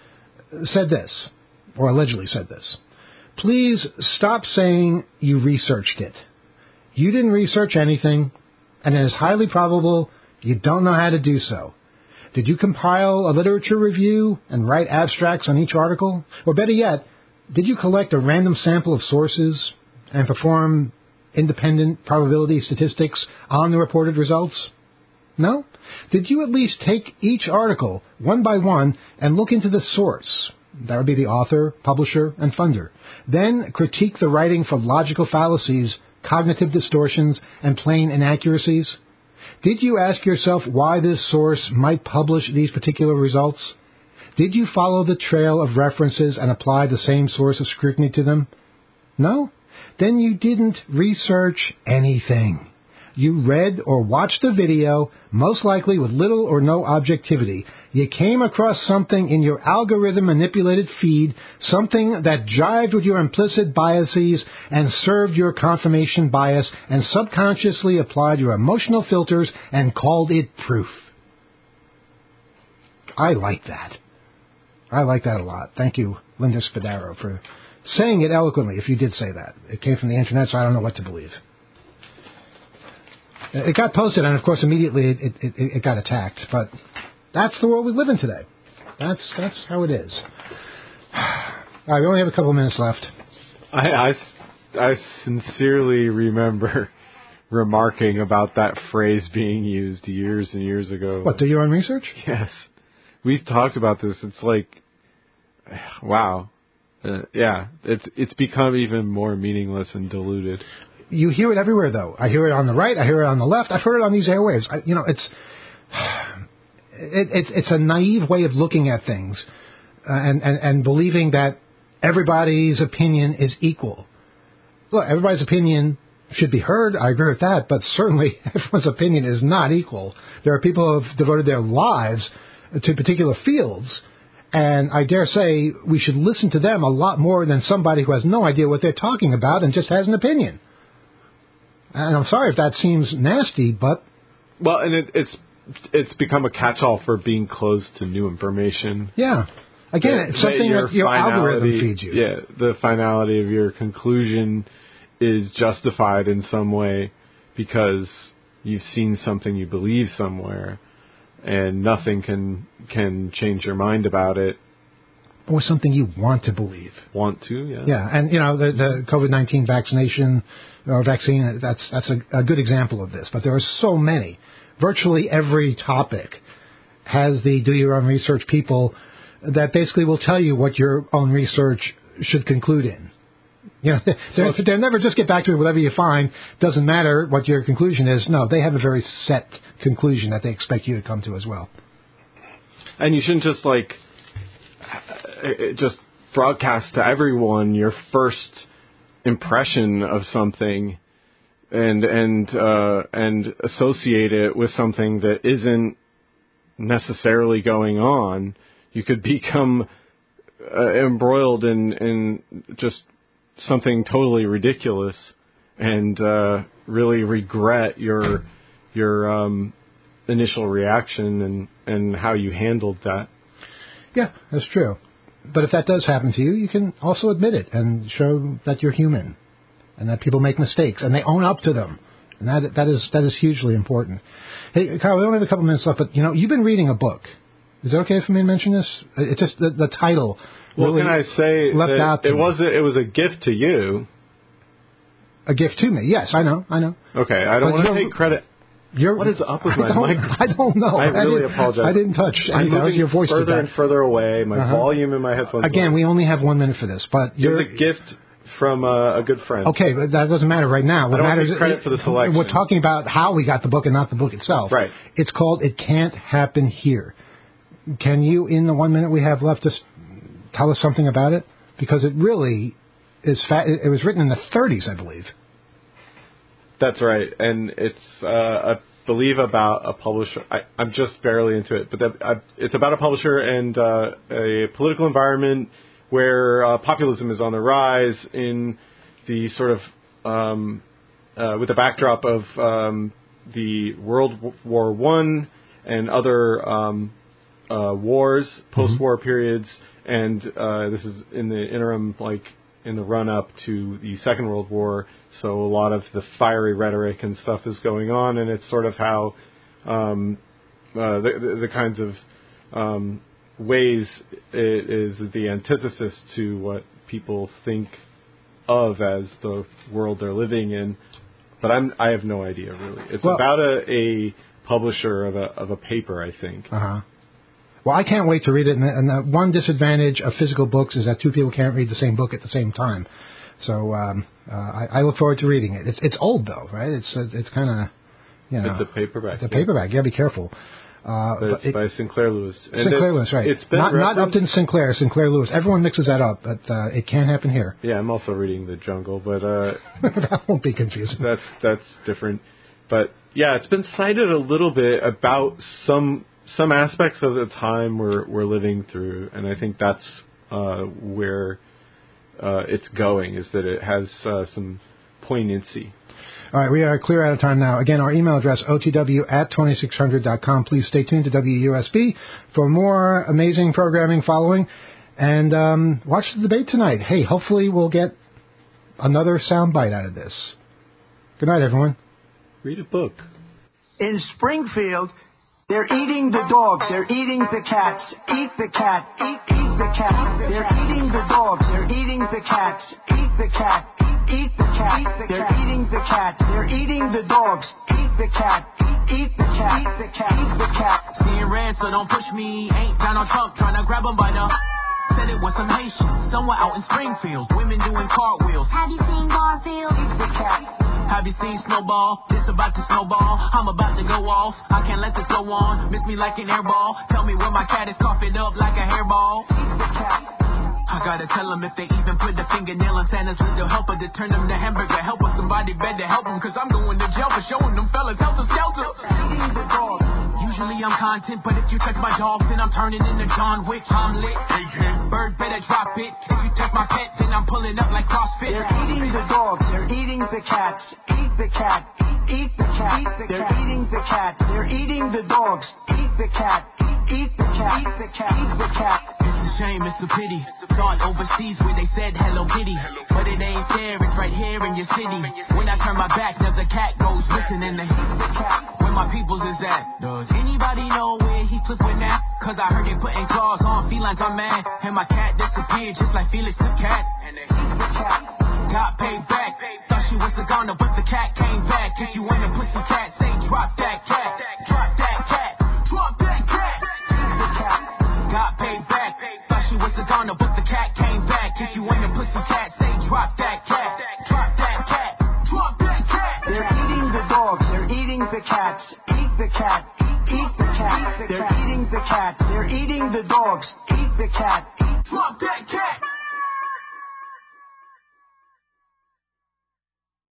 said this, or allegedly said this. Please stop saying you researched it. You didn't research anything, and it is highly probable you don't know how to do so. Did you compile a literature review and write abstracts on each article? Or better yet, did you collect a random sample of sources and perform independent probability statistics on the reported results? No? Did you at least take each article one by one and look into the source, That would be the author, publisher, and funder. Then critique the writing for logical fallacies, cognitive distortions, and plain inaccuracies. Did you ask yourself why this source might publish these particular results? Did you follow the trail of references and apply the same source of scrutiny to them? No? Then you didn't research anything. You read or watched a video, most likely with little or no objectivity. You came across something in your algorithm-manipulated feed, something that jived with your implicit biases and served your confirmation bias, and subconsciously applied your emotional filters and called it proof. I like that. I like that a lot. Thank you, Linda Spadaro, for saying it eloquently, if you did say that. It came from the internet, so I don't know what to believe. It got posted, and of course, immediately it, it, it got attacked. But that's the world we live in today. That's that's how it is. All right, we only have a couple of minutes left. I, I, I sincerely remember remarking about that phrase being used years and years ago. What, do your own research? Yes. We've talked about this. It's like, wow. Uh, yeah, it's it's become even more meaningless and diluted. You hear it everywhere, though. I hear it on the right. I hear it on the left. I've heard it on these airwaves. I, you know, it's it, it's it's a naive way of looking at things, uh, and, and and believing that everybody's opinion is equal. Look, everybody's opinion should be heard. I agree with that, but certainly everyone's opinion is not equal. There are people who have devoted their lives to particular fields, and I dare say we should listen to them a lot more than somebody who has no idea what they're talking about and just has an opinion. And I'm sorry if that seems nasty, but... Well, and it, it's it's become a catch-all for being closed to new information. Yeah. Again, that, it's something that your, that your algorithm feeds you. Yeah, the finality of your conclusion is justified in some way because you've seen something you believe somewhere, and nothing can can change your mind about it. Or something you want to believe. Want to, yeah. Yeah, and, you know, the, the COVID nineteen vaccination or vaccine, that's that's a, a good example of this. But there are so many. Virtually every topic has the do your own research people that basically will tell you what your own research should conclude in. You know, they'll, they'll never just get back to it, whatever you find, doesn't matter what your conclusion is. No, they have a very set conclusion that they expect you to come to as well. And you shouldn't just, like... just broadcast to everyone your first impression of something and and uh, and associate it with something that isn't necessarily going on. You could become uh, embroiled in, in just something totally ridiculous and uh, really regret your your um, initial reaction and, and how you handled that. Yeah, that's true. But if that does happen to you, you can also admit it and show that you're human and that people make mistakes and they own up to them. And that that is that is hugely important. Hey, Kyle, we only have a couple minutes left, but, you know, you've been reading a book. Is it okay for me to mention this? It's just the, the title well, really can I say left that out to it me. was a, it was a gift to you. A gift to me, yes, I know, I know. Okay, I don't But want to take credit. You're, what is up with I my don't, mic? I don't know. I really I apologize. I didn't touch I'm anything. moving Your voice further did and that. further away. My Uh-huh. volume in my headphones. Again, we only have one minute for this, but it you're was a gift from uh, a good friend. okay. But that doesn't matter right now. What I don't matters take credit for the selection. We're talking about how we got the book and not the book itself. Right. It's called "It Can't Happen Here." Can you, in the one minute we have left, just tell us something about it? Because it really is. Fa- it was written in the thirties, I believe. That's right, and it's uh, I believe about a publisher. I, I'm just barely into it, but that, I, it's about a publisher and uh, a political environment where uh, populism is on the rise in the sort of um, uh, with the backdrop of um, the World War One and other um, uh, wars, post-war mm-hmm. periods, and uh, this is in the interim, like in the run-up to the Second World War. So a lot of the fiery rhetoric and stuff is going on, and it's sort of how um, uh, the, the, the kinds of um, ways it is the antithesis to what people think of as the world they're living in. But I'm I have no idea really. It's well, about a, a publisher of a of a paper, I think. Uh huh. Well, I can't wait to read it. And the, and the one disadvantage of physical books is that two people can't read the same book at the same time. So um, uh, I, I look forward to reading it. It's it's old though, right? It's it's kind of you know it's a paperback. It's a paperback. You gotta be careful. Uh, but it's but it, by Sinclair Lewis. And Sinclair Lewis, right? It's been not not referenced. Upton Sinclair, Sinclair Lewis. Everyone mixes that up, but uh, it can happen here. Yeah, I'm also reading The Jungle, but uh, that won't be confusing. That's that's different. But yeah, it's been cited a little bit about some some aspects of the time we're we're living through, and I think that's uh, where uh, it's going. Is that it has uh, some poignancy. All right, we are clear out of time now. Again, our email address, O T W at twenty-six hundred dot com. Please stay tuned to W U S B for more amazing programming following. And um, watch the debate tonight. Hey, hopefully we'll get another soundbite out of this. Good night, everyone. Read a book. In Springfield, they're eating the dogs. They're eating the cats. Eat the cat. Eat, eat the cat. They're eating the dogs. They're eating the cats. Eat the cat. Eat the cat. They're eating the cats. They're eating the dogs. Eat the cat. Eat the cat. Eat the cat. Eat the cat. Seeing red, so don't push me. Ain't Donald Trump trying to grab him by the... Said it was some Haitians, somewhere out in Springfield. Women doing cartwheels. Have you seen Garfield? Eat the cat. Have you seen Snowball? This about to snowball. I'm about to go off. I can't let this go on. Miss me like an airball. Tell me where my cat is, cough it up like a hairball. Eat the cat. I gotta tell them if they even put the fingernail on Santa's window helper to turn them to hamburger helper. Somebody better help them, cause I'm going to jail for showing them fellas helter skelter. Eating the dog. Usually I'm content, but if you touch my dogs, then I'm turning into John Wick. I'm lit. Bird better drop it. If you touch my pet, then I'm pulling up like CrossFit. They're eating the dogs. They're eating the cats. Eat the cat. Eat the cat. They're eating the cats. They're eating the dogs. Eat the cat. Eat the cat. Eat the cat. Eat the cat. It's a shame, it's a pity. Thought overseas where they said Hello Kitty, but it ain't there. It's right here in your city. When I turn my back, now the cat goes missing in the The cat. where my peoples is at. Does anybody know where he flipped with that? Cause I heard they putting claws on felines, I'm mad. And my cat disappeared just like Felix the cat. And they The cat. got paid back. Thought she was a goner, but the cat came back. If you ain't a pussy cat, say drop that cat. Drop that cat. Drop that cat. The cat. Got paid back. Thought she was a goner, but the cat came back. If you ain't a pussy cat, say drop that cat. Drop that cat. Drop that cat. They're eating the dogs. They're eating the cats. Eat the cat. Eat the cat. They're eating the cats. They're eating the dogs. Eat the cat. Drop that cat.